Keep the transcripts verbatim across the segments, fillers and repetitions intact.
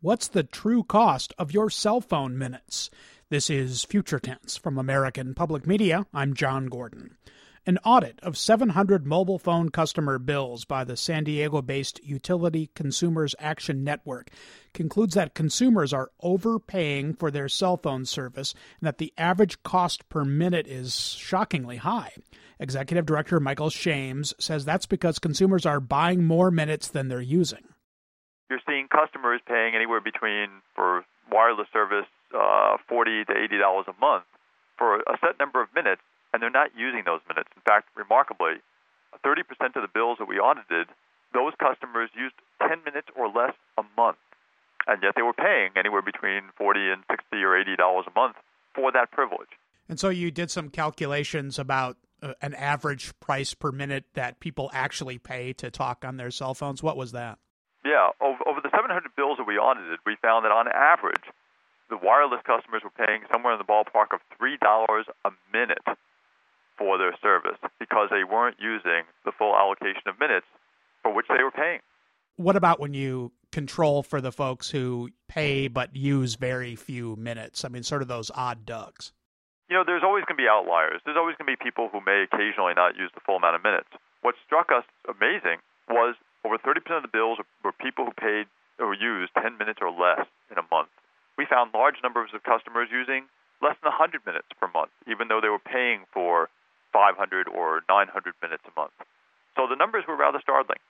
What's the true cost of your cell phone minutes? This is Future Tense from American Public Media. I'm John Gordon. An audit of seven hundred mobile phone customer bills by the San Diego-based Utility Consumers Action Network concludes that consumers are overpaying for their cell phone service and that the average cost per minute is shockingly high. Executive Director Michael Shames says that's because consumers are buying more minutes than they're using. You're seeing customers paying anywhere between, for wireless service, uh, forty to eighty dollars a month for a set number of minutes, and they're not using those minutes. In fact, remarkably, thirty percent of the bills that we audited, those customers used ten minutes or less a month, and yet they were paying anywhere between forty and sixty or eighty dollars a month for that privilege. And so you did some calculations about uh, an average price per minute that people actually pay to talk on their cell phones. What was that? Yeah, over, over the seven hundred bills that we audited, we found that on average, the wireless customers were paying somewhere in the ballpark of three dollars a minute for their service because they weren't using the full allocation of minutes for which they were paying. What about when you control for the folks who pay but use very few minutes? I mean, sort of those odd ducks. You know, there's always going to be outliers. There's always going to be people who may occasionally not use the full amount of minutes. What struck us amazing was over thirty percent of the bills were people who paid or used ten minutes or less in a month. We found large numbers of customers using less than one hundred minutes per month, even though they were paying for five hundred or nine hundred minutes a month. So the numbers were rather startling.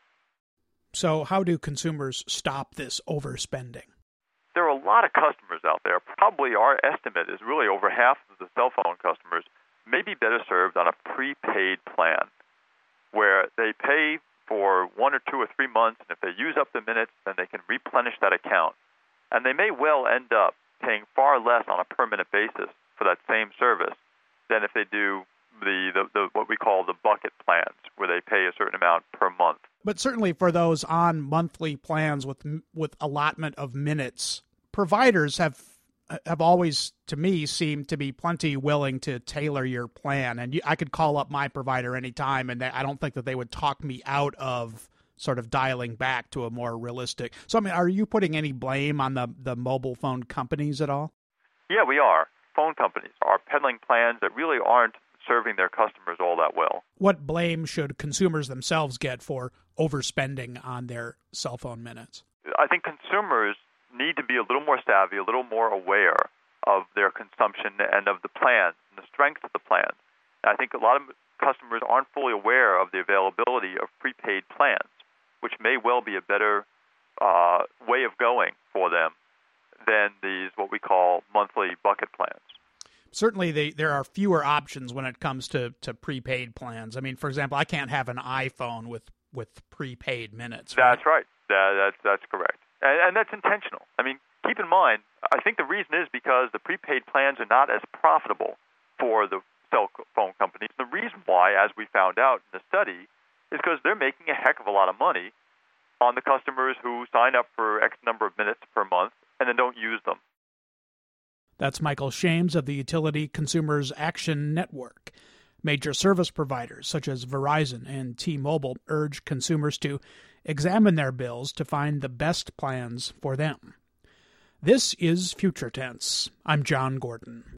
So how do consumers stop this overspending? There are a lot of customers out there. Probably our estimate is really over half of the cell phone customers may be better served on a prepaid plan where they pay for one or two or three months, and if they use up the minutes, then they can replenish that account. And they may well end up paying far less on a per-minute basis for that same service than if they do the, the, the what we call the bucket plans, where they pay a certain amount per month. But certainly for those on monthly plans with with allotment of minutes, providers have have always, to me, seemed to be plenty willing to tailor your plan. And you, I could call up my provider anytime, and they, I don't think that they would talk me out of sort of dialing back to a more realistic. So, I mean, are you putting any blame on the, the mobile phone companies at all? Yeah, we are. Phone companies are peddling plans that really aren't serving their customers all that well. What blame should consumers themselves get for overspending on their cell phone minutes? I think consumers need to be a little more savvy, a little more aware of their consumption and of the plans and the strength of the plans. And I think a lot of customers aren't fully aware of the availability of prepaid plans, which may well be a better uh, way of going for them than these what we call monthly bucket plans. Certainly, they, there are fewer options when it comes to, to prepaid plans. I mean, for example, I can't have an iPhone with, with prepaid minutes. Right? That's right. That, that's, that's correct. And, and that's intentional. I mean, keep in mind, I think the reason is because the prepaid plans are not as profitable for the cell phone companies. The reason why, as we found out in the study, is because they're making a heck of a lot of money on the customers who sign up for X number of minutes per month and then don't use them. That's Michael Shames of the Utility Consumers Action Network. Major service providers such as Verizon and T-Mobile urge consumers to examine their bills to find the best plans for them. This is Future Tense. I'm John Gordon.